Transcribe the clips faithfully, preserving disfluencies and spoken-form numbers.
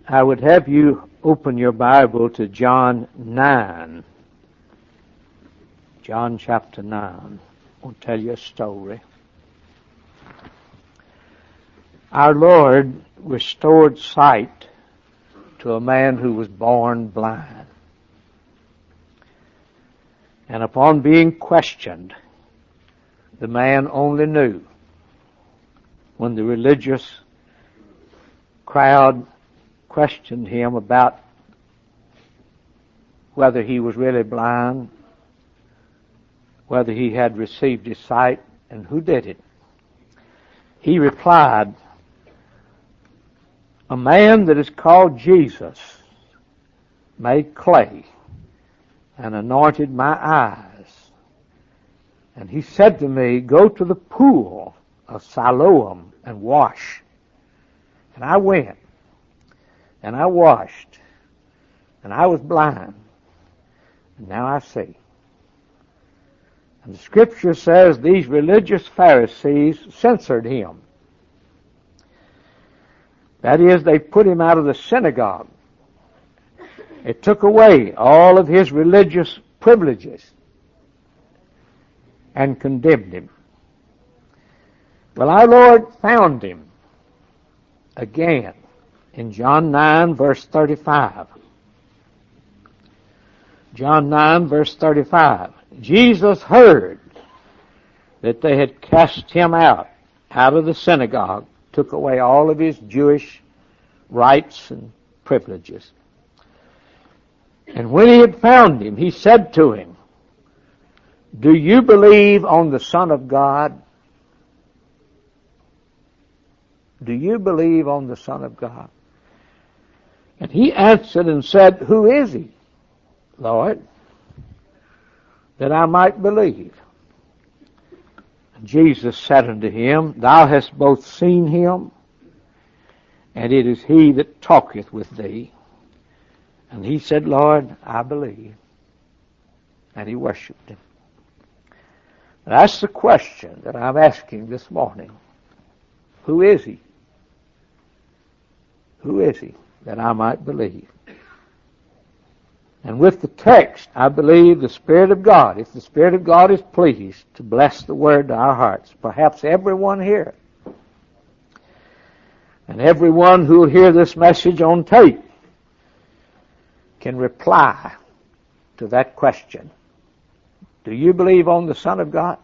I would have you open your Bible to John nine. John chapter nine. I'll tell you a story. Our Lord restored sight to a man who was born blind. And upon being questioned, the man only knew when the religious crowd questioned him about whether he was really blind, whether he had received his sight, and who did it. He replied, "A man that is called Jesus made clay and anointed my eyes. And he said to me, go to the pool of Siloam and wash. And I went, and I washed, and I was blind, and now I see." And the Scripture says these religious Pharisees censored him. That is, they put him out of the synagogue. It took away all of his religious privileges and condemned him. Well, our Lord found him again in John nine, verse thirty-five. John nine, verse thirty-five. Jesus heard that they had cast him out, out of the synagogue, took away all of his Jewish rights and privileges. And when he had found him, he said to him, "Do you believe on the Son of God? Do you believe on the Son of God?" And he answered and said, "Who is he, Lord, that I might believe?" And Jesus said unto him, "Thou hast both seen him, and it is he that talketh with thee." And he said, "Lord, I believe." And he worshipped him. That's the question that I'm asking this morning. Who is he? Who is he that I might believe? And with the text, I believe the Spirit of God, if the Spirit of God is pleased to bless the Word to our hearts, perhaps everyone here, and everyone who will hear this message on tape, can reply to that question. Do you believe on the Son of God?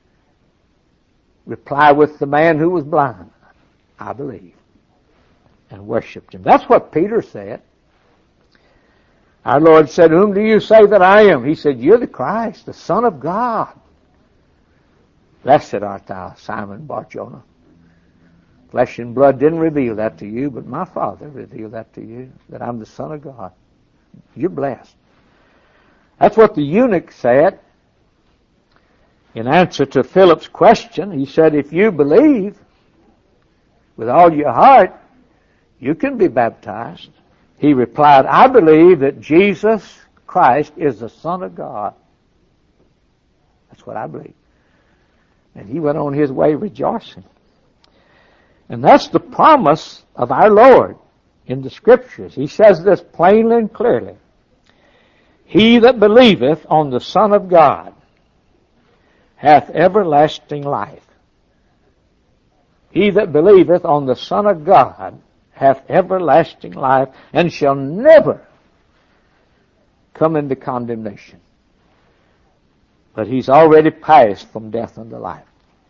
Reply with the man who was blind, "I believe," and worshipped him. That's what Peter said. Our Lord said, "Whom do you say that I am?" He said, "You're the Christ, the Son of God. Blessed art thou, Simon Bar-Jonah. Flesh and blood didn't reveal that to you, but my Father revealed that to you, that I'm the Son of God. You're blessed." That's what the eunuch said in answer to Philip's question. He said, "If you believe with all your heart, you can be baptized." He replied, "I believe that Jesus Christ is the Son of God." That's what I believe. And he went on his way rejoicing. And that's the promise of our Lord in the Scriptures. He says this plainly and clearly. "He that believeth on the Son of God hath everlasting life." He that believeth on the Son of God hath everlasting life, and shall never come into condemnation. But he's already passed from death unto life.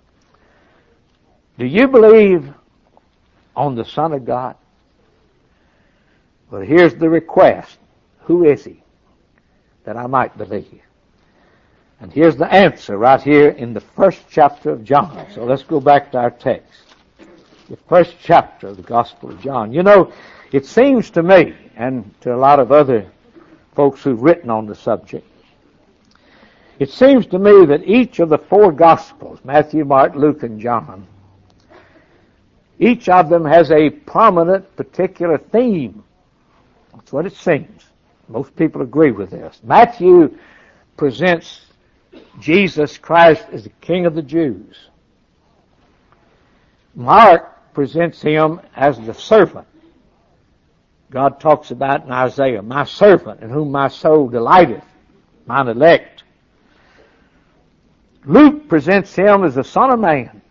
Do you believe on the Son of God? Well, here's the request. Who is he that I might believe? And here's the answer right here in the first chapter of John. So let's go back to our text. The first chapter of the Gospel of John. You know, it seems to me, and to a lot of other folks who've written on the subject, it seems to me that each of the four Gospels, Matthew, Mark, Luke, and John, each of them has a prominent particular theme. That's what it seems. Most people agree with this. Matthew presents Jesus Christ as the King of the Jews. Mark presents him as the servant. God talks about in Isaiah, my servant in whom my soul delighteth, mine elect. Luke presents him as the Son of Man.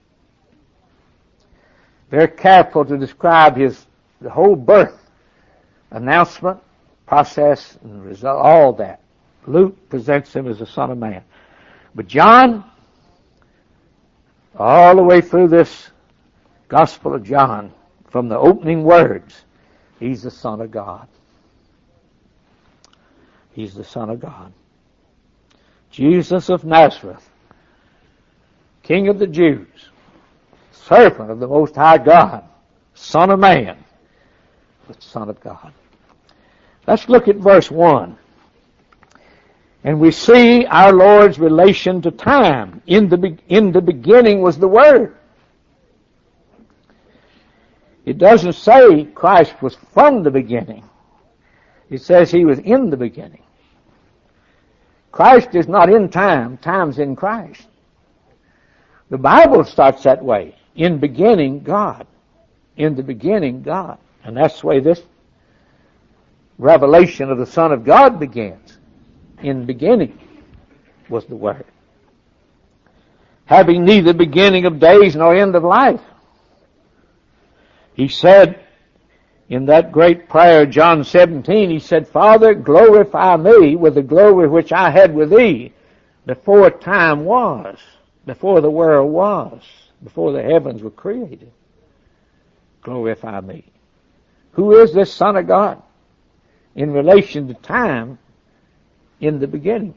Very careful to describe his the whole birth, announcement, process, and result, all that. Luke presents him as the Son of Man. But John, all the way through this Gospel of John, from the opening words, he's the Son of God. He's the Son of God. Jesus of Nazareth, King of the Jews, servant of the Most High God, Son of Man, but Son of God. Let's look at verse one. And we see our Lord's relation to time. In the, in the beginning was the Word. It doesn't say Christ was from the beginning. It says He was in the beginning. Christ is not in time. Time's in Christ. The Bible starts that way. In beginning, God. In the beginning, God. And that's the way this revelation of the Son of God begins. In the beginning was the Word. Having neither beginning of days nor end of life. He said in that great prayer, John seventeen, He said, Father, glorify me with the glory which I had with Thee before time was, before the world was, before the heavens were created. Glorify me. Who is this Son of God? In relation to time, in the beginning.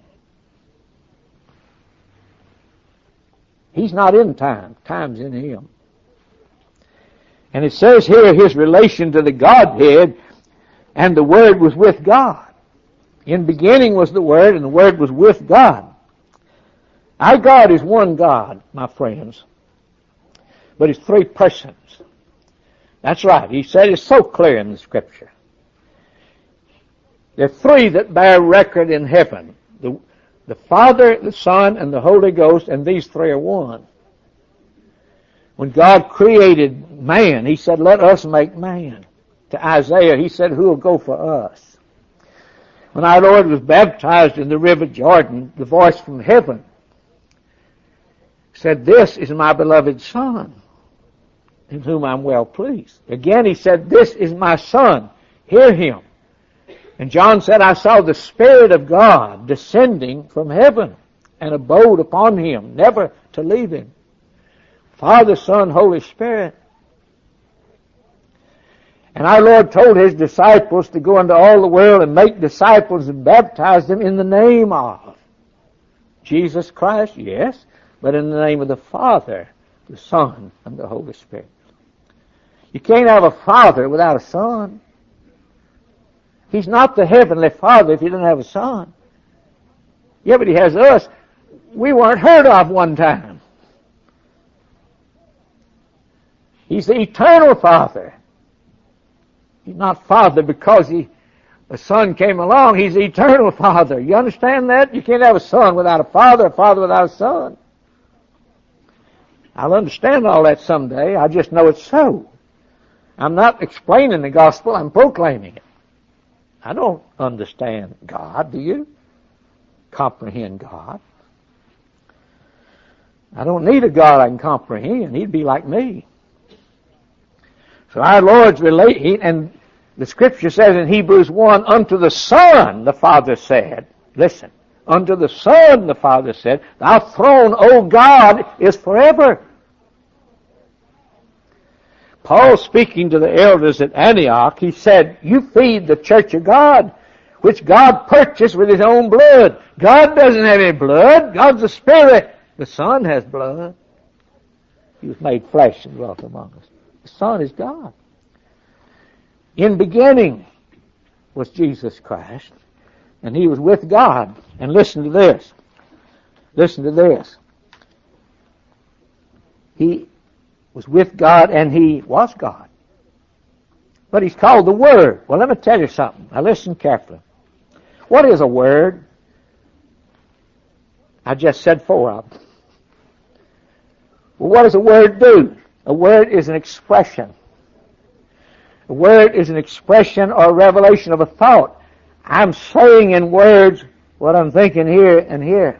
He's not in time. Time's in Him. And it says here His relation to the Godhead, and the Word was with God. In beginning was the Word, and the Word was with God. Our God is one God, my friends. But it's three persons. That's right. He said it's so clear in the Scripture. There are three that bear record in heaven. The, the Father, the Son, and the Holy Ghost, and these three are one. When God created man, He said, let us make man. To Isaiah, He said, who will go for us? When our Lord was baptized in the river Jordan, the voice from heaven said, this is my beloved Son, in whom I'm well pleased. Again, He said, this is my Son, hear Him. And John said, I saw the Spirit of God descending from heaven and abode upon Him, never to leave Him. Father, Son, Holy Spirit. And our Lord told His disciples to go into all the world and make disciples and baptize them in the name of Jesus Christ, yes, but in the name of the Father, the Son, and the Holy Spirit. You can't have a Father without a Son. He's not the Heavenly Father if He doesn't have a Son. Yeah, but He has us. We weren't heard of one time. He's the eternal Father. He's not Father because he, a Son came along. He's the eternal Father. You understand that? You can't have a Son without a Father, a Father without a Son. I'll understand all that someday. I just know it's so. I'm not explaining the gospel. I'm proclaiming it. I don't understand God, do you? Comprehend God. I don't need a God I can comprehend. He'd be like me. So our Lord's relate, he, and the Scripture says in Hebrews one, unto the Son the Father said, listen, unto the Son the Father said, thy throne, O God, is forever. Paul, speaking to the elders at Antioch, he said, you feed the church of God, which God purchased with His own blood. God doesn't have any blood. God's a Spirit. The Son has blood. He was made flesh and dwelt among us. The Son is God. In beginning was Jesus Christ, and He was with God. And listen to this. Listen to this. He was with God, and He was God. But He's called the Word. Well, let me tell you something. Now listen carefully. What is a word? I just said four of them. Well, what does a word do? A word is an expression. A word is an expression or revelation of a thought. I'm saying in words what I'm thinking here and here.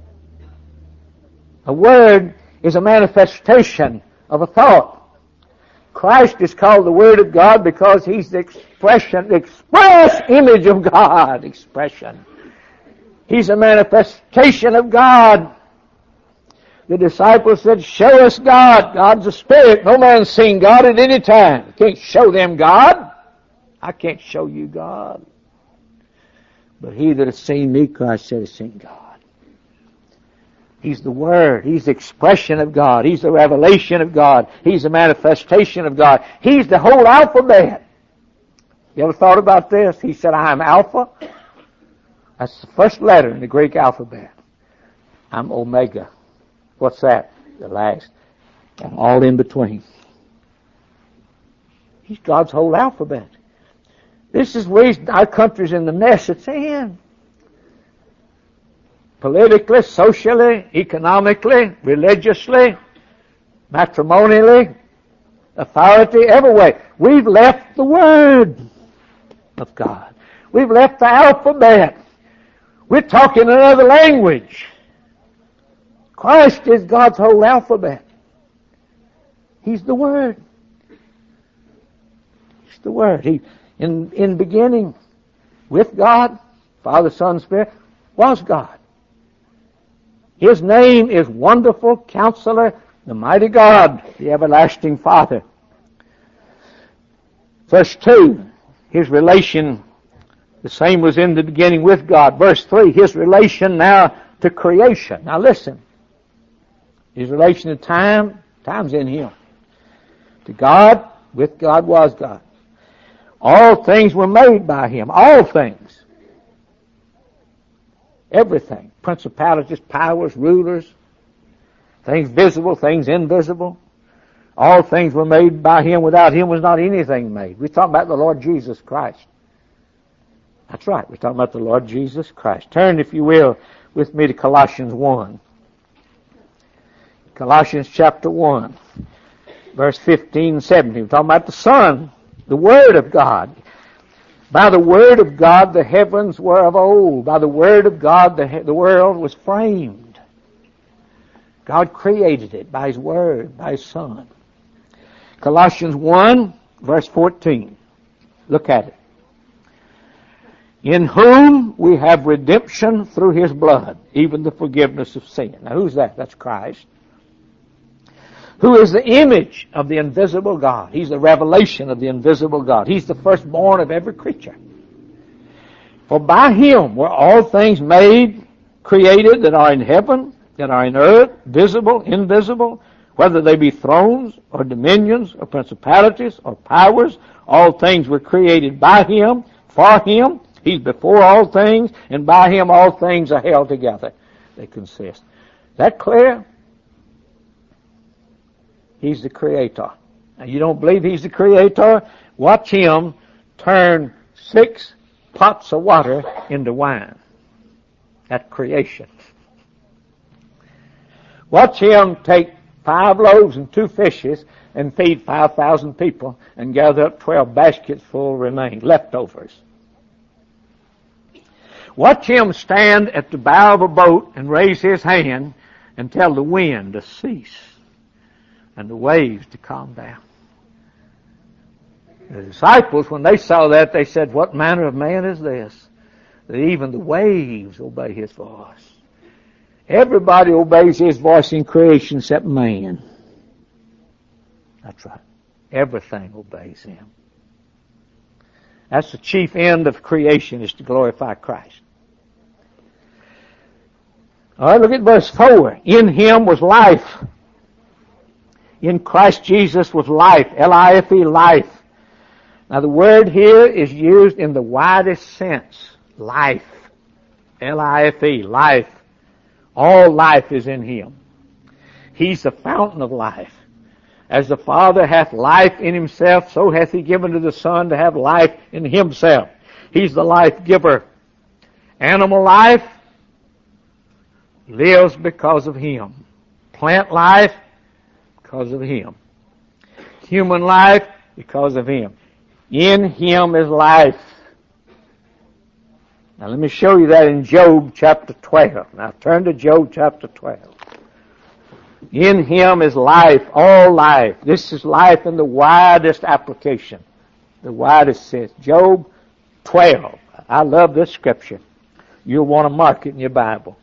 A word is a manifestation of a thought. Christ is called the Word of God because He's the expression, the express image of God. Expression. He's a manifestation of God. The disciples said, show us God. God's a spirit. No man's seen God at any time. You can't show them God. I can't show you God. But he that has seen me, Christ said, has seen God. He's the Word. He's the expression of God. He's the revelation of God. He's the manifestation of God. He's the whole alphabet. You ever thought about this? He said, I am Alpha. That's the first letter in the Greek alphabet. I'm Omega. What's that? The last. And all in between. He's God's whole alphabet. This is where our country's in the mess it's in. Politically, socially, economically, religiously, matrimonially, authority, every way. We've left the Word of God. We've left the alphabet. We're talking another language. Christ is God's whole alphabet. He's the Word. He's the Word. He, in, in beginning, with God, Father, Son, Spirit, was God. His name is Wonderful Counselor, the Mighty God, the Everlasting Father. Verse two, His relation, the same was in the beginning with God. Verse three, His relation now to creation. Now listen. His relation to time, time's in Him. To God, with God was God. All things were made by Him. All things. Everything. Principalities, powers, rulers, things visible, things invisible. All things were made by Him. Without Him was not anything made. We're talking about the Lord Jesus Christ. That's right. We're talking about the Lord Jesus Christ. Turn, if you will, with me to Colossians one. Colossians chapter one, verse fifteen and seventeen. We're talking about the Son, the Word of God. By the Word of God the heavens were of old. By the Word of God the, the world was framed. God created it by His Word, by His Son. Colossians one, verse fourteen. Look at it. In whom we have redemption through His blood, even the forgiveness of sin. Now who's that? That's Christ. Who is the image of the invisible God. He's the revelation of the invisible God. He's the firstborn of every creature. For by Him were all things made, created that are in heaven, that are in earth, visible, invisible, whether they be thrones or dominions or principalities or powers. All things were created by Him, for Him. He's before all things, and by Him all things are held together. They consist. Is that clear? He's the Creator. Now, you don't believe He's the Creator? Watch Him turn six pots of water into wine. That's creation. Watch Him take five loaves and two fishes and feed five thousand people and gather up twelve baskets full remain, leftovers. Watch Him stand at the bow of a boat and raise His hand and tell the wind to cease and the waves to calm down. The disciples, when they saw that, they said, what manner of man is this, that even the waves obey His voice? Everybody obeys His voice in creation except man. That's right. Everything obeys Him. That's the chief end of creation, is to glorify Christ. All right, look at verse four. In Him was life. In Christ Jesus was life. L I F E, life. Now the word here is used in the widest sense. Life. L I F E, life. All life is in Him. He's the fountain of life. As the Father hath life in Himself, so hath He given to the Son to have life in Himself. He's the life giver. Animal life lives because of Him. Plant life because of Him. Human life because of Him. In Him is life. Now let me show you that in Job chapter twelve. Now turn to Job chapter twelve. In Him is life, all life. This is life in the widest application, the widest sense. Job twelve. I love this scripture. You'll want to mark it in your Bible.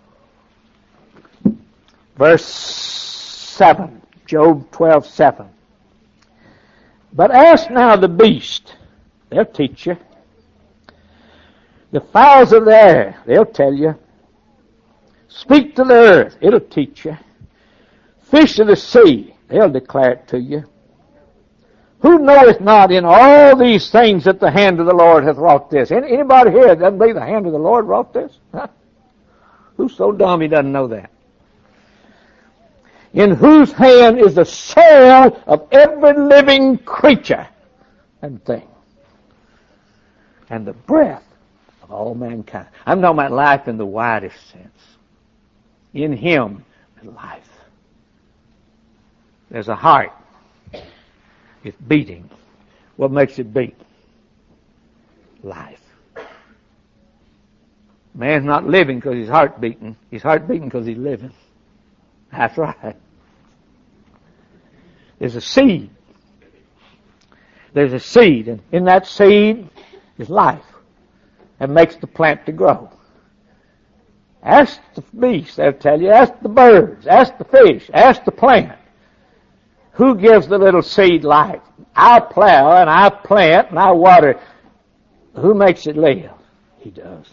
Verse seven. Job twelve seven. But ask now the beast. They'll teach you. The fowls of the air. They'll tell you. Speak to the earth. It'll teach you. Fish of the sea. They'll declare it to you. Who knoweth not in all these things that the hand of the Lord hath wrought this? Anybody here doesn't believe the hand of the Lord wrought this? Huh? Who's so dumb he doesn't know that? In whose hand is the soul of every living creature and thing, and the breath of all mankind. I'm talking about life in the widest sense. In Him is life. There's a heart. It's beating. What makes it beat? Life. Man's not living because his heart beating. His heart beating because he's living. That's right. There's a seed. There's a seed, and in that seed is life. That makes the plant to grow. Ask the beasts, they'll tell you. Ask the birds. Ask the fish. Ask the plant. Who gives the little seed life? I plow and I plant and I water. Who makes it live? He does.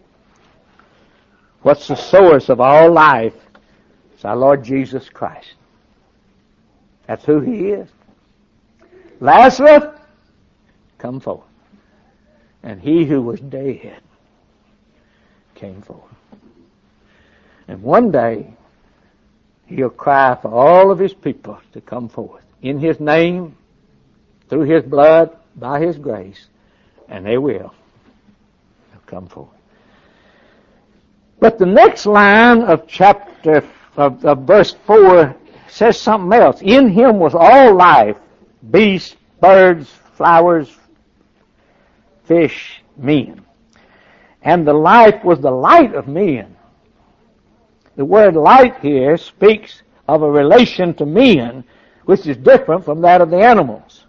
What's the source of all life? It's our Lord Jesus Christ. That's who He is. Lazarus, come forth. And he who was dead came forth. And one day, He'll cry for all of His people to come forth in His name, through His blood, by His grace, and they will. They'll come forth. But the next line of chapter, of, of verse four says something else. In Him was all life, beasts, birds, flowers, fish, men. And the life was the light of men. The word light here speaks of a relation to men which is different from that of the animals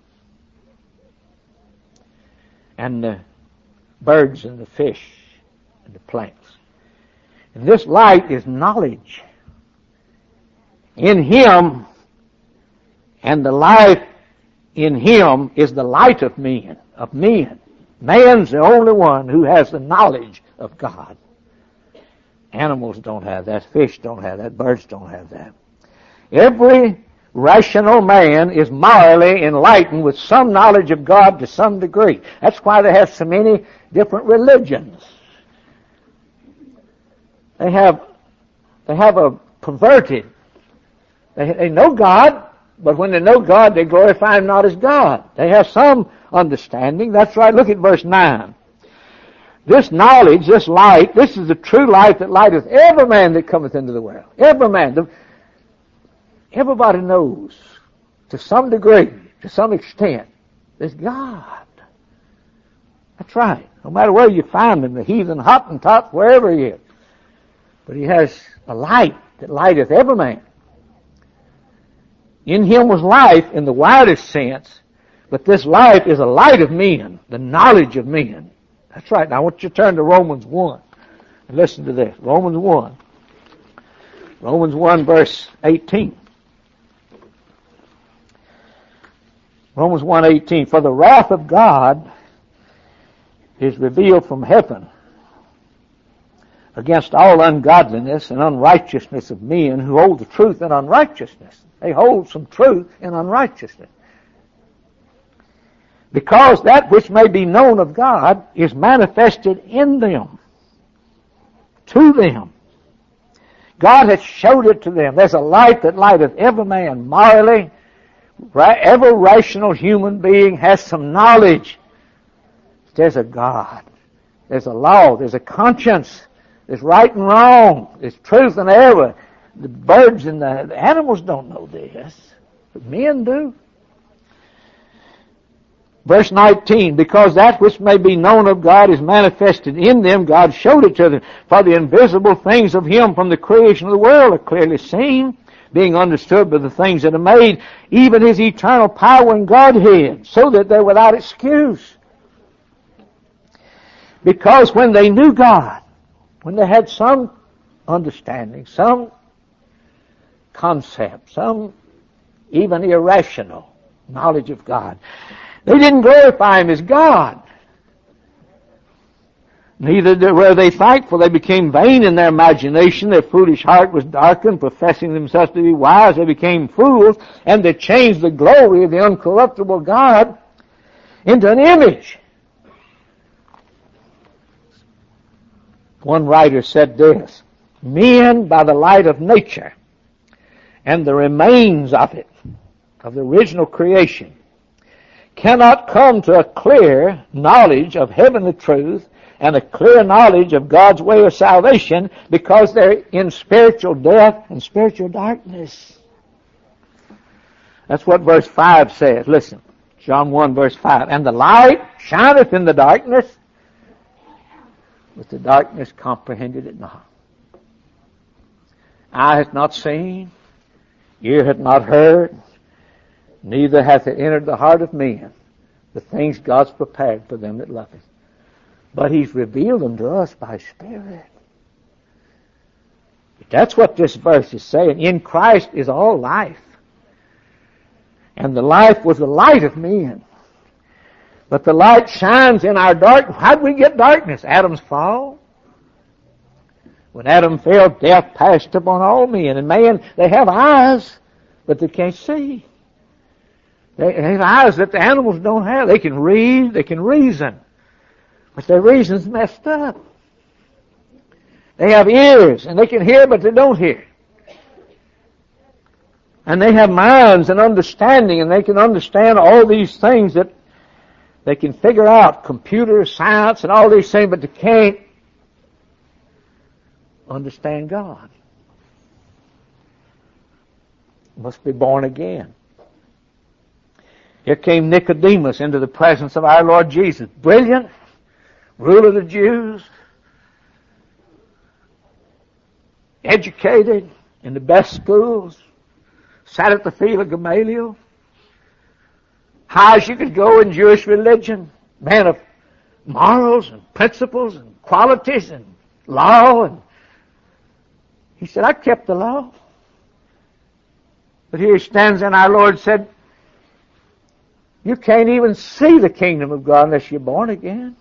and the birds and the fish and the plants. And this light is knowledge. In Him, and the life in Him is the light of men, of men. Man's the only one who has the knowledge of God. Animals don't have that. Fish don't have that. Birds don't have that. Every rational man is morally enlightened with some knowledge of God to some degree. That's why they have so many different religions. They have, they have a perverted. They, they know God, but when they know God, they glorify Him not as God. They have some understanding. That's right. Look at verse nine. This knowledge, this light, this is the true light that lighteth every man that cometh into the world. Every man. The, everybody knows, to some degree, to some extent, there's God. That's right. No matter where you find Him, the heathen Hottentot, wherever He is. But He has a light that lighteth every man. In Him was life in the widest sense, but this life is a light of men, the knowledge of men. That's right. Now I want you to turn to Romans one and listen to this. Romans one. Romans one verse eighteen. Romans one eighteen. For the wrath of God is revealed from heaven against all ungodliness and unrighteousness of men who hold the truth in unrighteousness. They hold some truth in unrighteousness. Because that which may be known of God is manifested in them, to them. God has showed it to them. There's a light that lighteth every man morally. Every rational human being has some knowledge. There's a God. There's a law. There's a conscience. There's right and wrong. There's truth and error. The birds and the, the animals don't know this, but men do. Verse nineteen, because that which may be known of God is manifested in them, God showed it to them. For the invisible things of Him from the creation of the world are clearly seen, being understood by the things that are made, even His eternal power and Godhead, so that they're without excuse. Because when they knew God, when they had some understanding, some concept, some even irrational knowledge of God, they didn't glorify Him as God. Neither were they thankful. They became vain in their imagination. Their foolish heart was darkened. Professing themselves to be wise, they became fools, and they changed the glory of the uncorruptible God into an image. One writer said this, men by the light of nature and the remains of it, of the original creation, cannot come to a clear knowledge of heavenly truth and a clear knowledge of God's way of salvation because they're in spiritual death and spiritual darkness. That's what verse five says. Listen, John one verse five. And the light shineth in the darkness, but the darkness comprehended it not. Eye hath not seen, ear hath not heard, neither hath it entered the heart of men the things God's prepared for them that love Him. But He's revealed them to us by His Spirit. That's what this verse is saying. In Christ is all life. And the life was the light of men. But the light shines in our darkness. How did we get darkness? Adam's fall. When Adam fell, death passed upon all men. And man, they have eyes, but they can't see. They have eyes that the animals don't have. They can read, they can reason. But their reason's messed up. They have ears, and they can hear, but they don't hear. And they have minds and understanding, and they can understand all these things that they can figure out, computer science and all these things, but they can't understand God. Must be born again. Here came Nicodemus into the presence of our Lord Jesus. Brilliant, ruler of the Jews, educated in the best schools, sat at the feet of Gamaliel, high as you could go in Jewish religion, man of morals and principles and qualities and law. And he said, I kept the law. But here he stands and our Lord said, you can't even see the kingdom of God unless you're born again.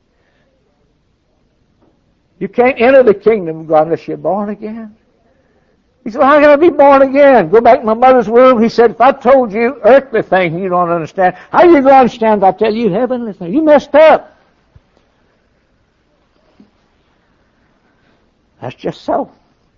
You can't enter the kingdom of God unless you're born again. He said, well, how can I be born again? Go back to my mother's womb. He said, if I told you earthly things you don't understand, how are you going to understand if I tell you heavenly things? You messed up. That's just so.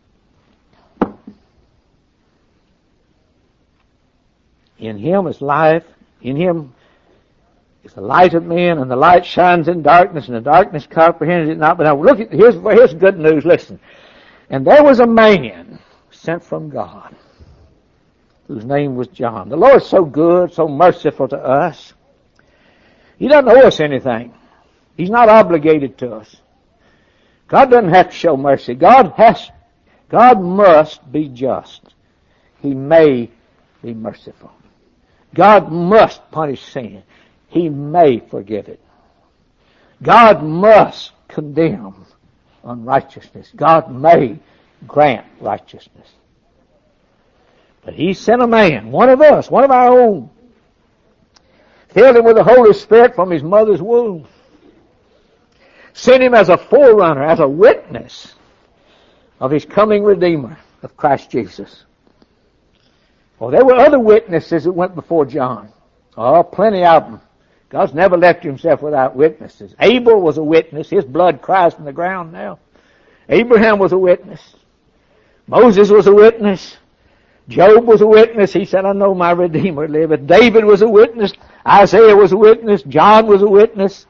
In Him is life. In Him is the light of men, and the light shines in darkness, and the darkness comprehends it not. But now look at, here's, here's good news, listen. And there was a man sent from God, whose name was John. The Lord's so good, so merciful to us. He doesn't owe us anything. He's not obligated to us. God doesn't have to show mercy. God has, God must be just. He may be merciful. God must punish sin. He may forgive it. God must condemn unrighteousness. God may grant righteousness. But He sent a man, one of us, one of our own, filled him with the Holy Spirit from his mother's womb, sent him as a forerunner, as a witness of His coming Redeemer, of Christ Jesus. Well, there were other witnesses that went before John. Oh, plenty of them. God's never left Himself without witnesses. Abel was a witness. His blood cries from the ground now. Abraham was a witness. Moses was a witness. Job was a witness. He said, I know my Redeemer liveth. David was a witness. Isaiah was a witness. John was a witness.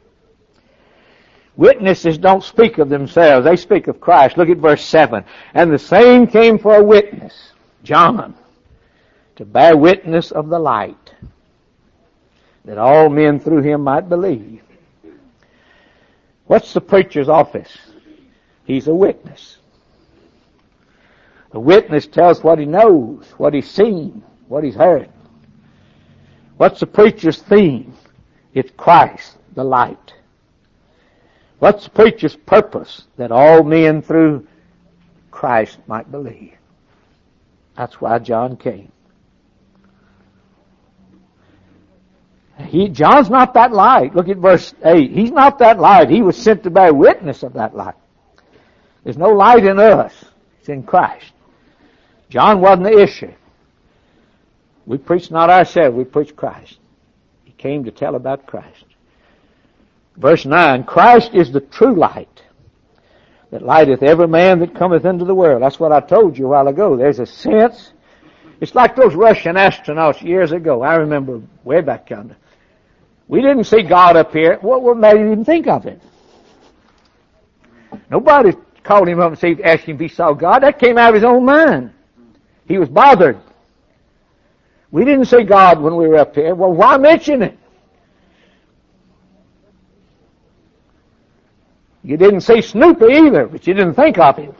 Witnesses don't speak of themselves. They speak of Christ. Look at verse seven. And the same came for a witness, John, to bear witness of the light, that all men through him might believe. What's the preacher's office? He's a witness. A witness tells what he knows, what he's seen, what he's heard. What's the preacher's theme? It's Christ, the light. What's the preacher's purpose? That all men through Christ might believe. That's why John came. He, John's not that light. Look at verse eight. He's not that light. He was sent to bear witness of that light. There's no light in us. It's in Christ. John wasn't the issue. We preach not ourselves, we preach Christ. He came to tell about Christ. Verse nine, Christ is the true light that lighteth every man that cometh into the world. That's what I told you a while ago. There's a sense. It's like those Russian astronauts years ago. I remember way back yonder. We didn't see God up here. What, what made him even think of it? Nobody called him up and said, asked him if he saw God. That came out of his own mind. He was bothered. We didn't see God when we were up here. Well, why mention it? You didn't see Snoopy either, but you didn't think of him.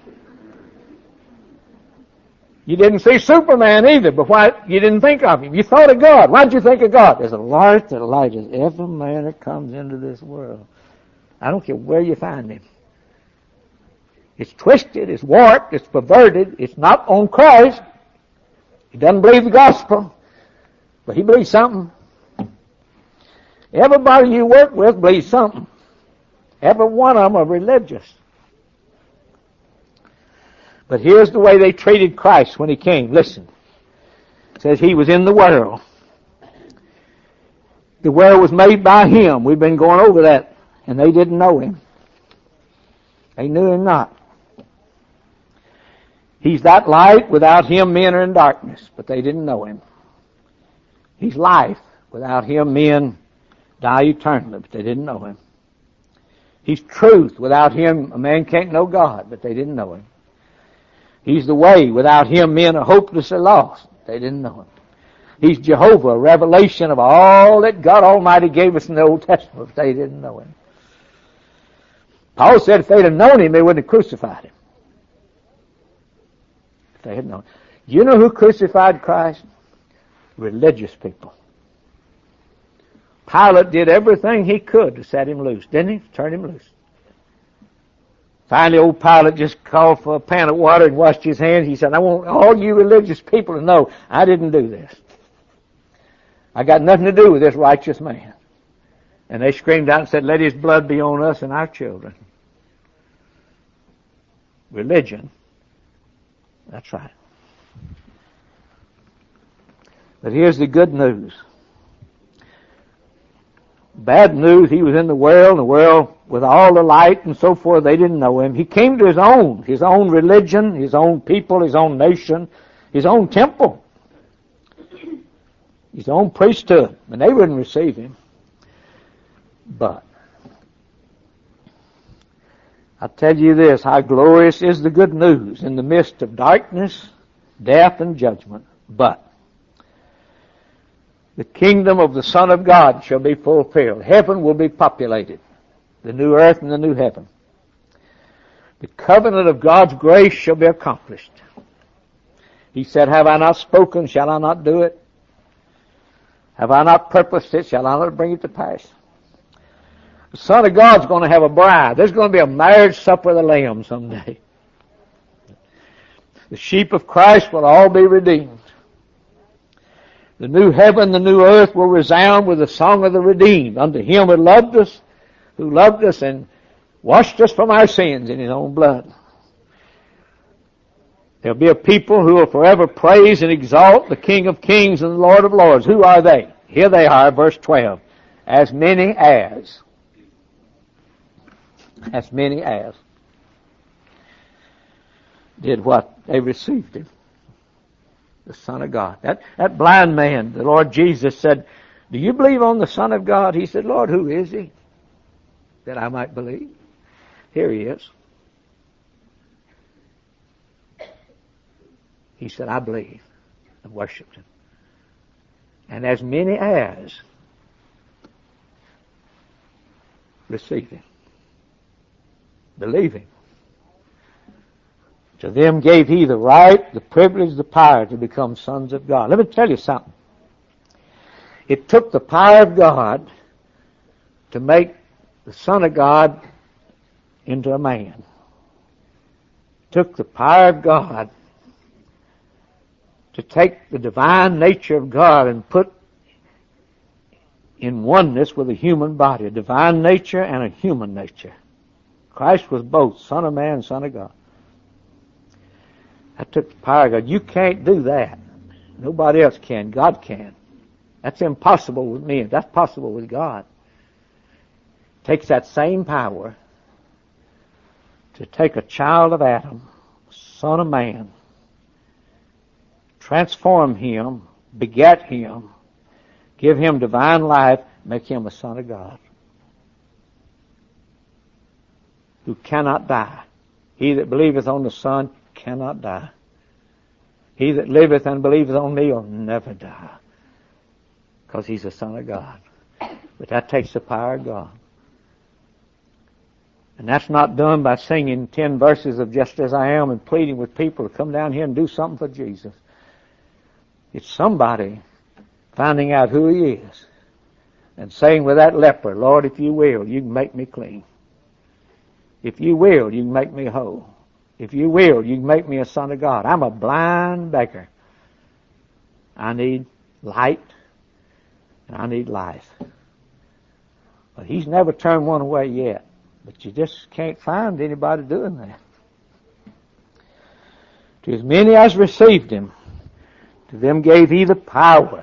You didn't see Superman either, but why you didn't think of him? You thought of God. Why did you think of God? There's a light that lighteth every man that comes into this world. I don't care where you find him. It's twisted, it's warped, it's perverted, it's not on Christ. He doesn't believe the gospel, but he believes something. Everybody you work with believes something. Every one of them are religious. But here's the way they treated Christ when he came. Listen. It says he was in the world. The world was made by him. We've been going over that. And they didn't know him. They knew him not. He's that light. Without him, men are in darkness. But they didn't know him. He's life. Without him, men die eternally. But they didn't know him. He's truth. Without him, a man can't know God. But they didn't know him. He's the way. Without him, men are hopelessly lost. They didn't know him. He's Jehovah, a revelation of all that God Almighty gave us in the Old Testament. They didn't know him. Paul said if they'd have known him, they wouldn't have crucified him. If they had known. Do you know who crucified Christ? Religious people. Pilate did everything he could to set him loose, didn't he? Turn him loose. Finally, old Pilate just called for a pan of water and washed his hands. He said, I want all you religious people to know I didn't do this. I got nothing to do with this righteous man. And they screamed out and said, let his blood be on us and our children. Religion. That's right. But here's the good news. Bad news, he was in the world, the world with all the light and so forth, they didn't know him. He came to his own, his own religion, his own people, his own nation, his own temple, his own priesthood, and they wouldn't receive him. But I tell you this, how glorious is the good news in the midst of darkness, death, and judgment. But the kingdom of the Son of God shall be fulfilled. Heaven will be populated. The new earth and the new heaven. The covenant of God's grace shall be accomplished. He said, have I not spoken, shall I not do it? Have I not purposed it, shall I not bring it to pass? The Son of God's going to have a bride. There's going to be a marriage supper of the Lamb someday. The sheep of Christ will all be redeemed. The new heaven, the new earth will resound with the song of the redeemed. Unto him who loved us, who loved us and washed us from our sins in his own blood. There'll be a people who will forever praise and exalt the King of kings and the Lord of lords. Who are they? Here they are, verse twelve. As many as. As many as. Did what? They received him. The Son of God. That, that blind man, the Lord Jesus said, do you believe on the Son of God? He said, Lord, who is he? That I might believe. Here he is. He said, I believe, and worshipped him. And as many as receive Him, believe Him. To them gave He the right, the privilege, the power to become sons of God. Let me tell you something. It took the power of God to make the Son of God into a man. It took the power of God to take the divine nature of God and put in oneness with a human body, a divine nature and a human nature. Christ was both Son of Man and Son of God. That took the power of God. You can't do that. Nobody else can. God can. That's impossible with me. That's possible with God. It takes that same power to take a child of Adam, son of man, transform him, beget him, give him divine life, make him a son of God who cannot die. He that believeth on the Son cannot die. He that liveth and believeth on me will never die, because he's a son of God. But that takes the power of God. And that's not done by singing ten verses of Just As I Am and pleading with people to come down here and do something for Jesus. It's somebody finding out who He is and saying with that leper, Lord, if you will, you can make me clean. If you will, you can make me whole. If you will, you can make me a son of God. I'm a blind beggar. I need light and I need life. But He's never turned one away yet. But you just can't find anybody doing that. To as many as received Him, to them gave He the power.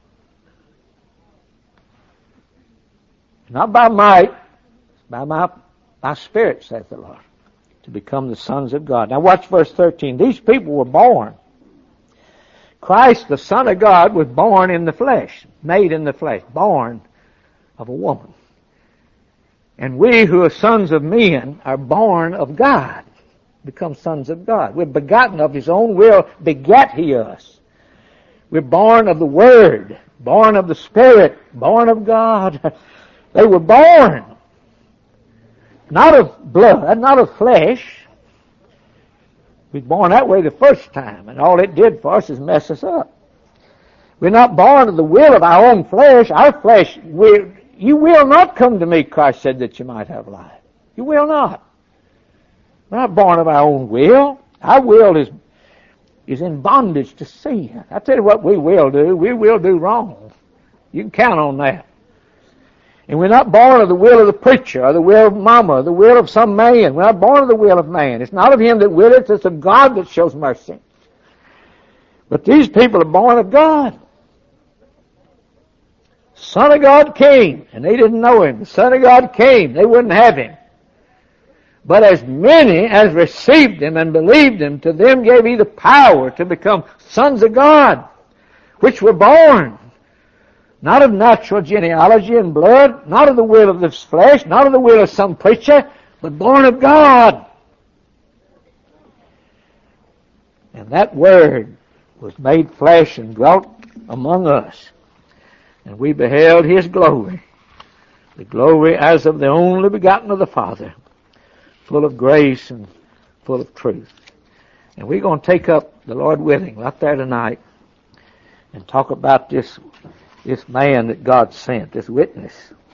Not by might, by my, my Spirit, saith the Lord, to become the sons of God. Now watch verse thirteen. These people were born. Christ, the Son of God, was born in the flesh, made in the flesh, born of a woman. And we who are sons of men are born of God, become sons of God. We're begotten of His own will, begat He us. We're born of the Word, born of the Spirit, born of God. They were born, not of blood, not of flesh. We were born that way the first time, and all it did for us is mess us up. We're not born of the will of our own flesh. Our flesh, we You will not come to me, Christ said, that you might have life. You will not. We're not born of our own will. Our will is, is in bondage to sin. I tell you what we will do. We will do wrong. You can count on that. And we're not born of the will of the preacher, or the will of mama, or the will of some man. We're not born of the will of man. It's not of him that willeth, it's of God that shows mercy. But these people are born of God. Son of God came, and they didn't know Him. The Son of God came, they wouldn't have Him. But as many as received Him and believed Him, to them gave He the power to become sons of God, which were born, not of natural genealogy and blood, not of the will of this flesh, not of the will of some preacher, but born of God. And that Word was made flesh and dwelt among us. And we beheld His glory, the glory as of the only begotten of the Father, full of grace and full of truth. And we're going to take up, the Lord willing, right there tonight, and talk about this, this man that God sent, this witness.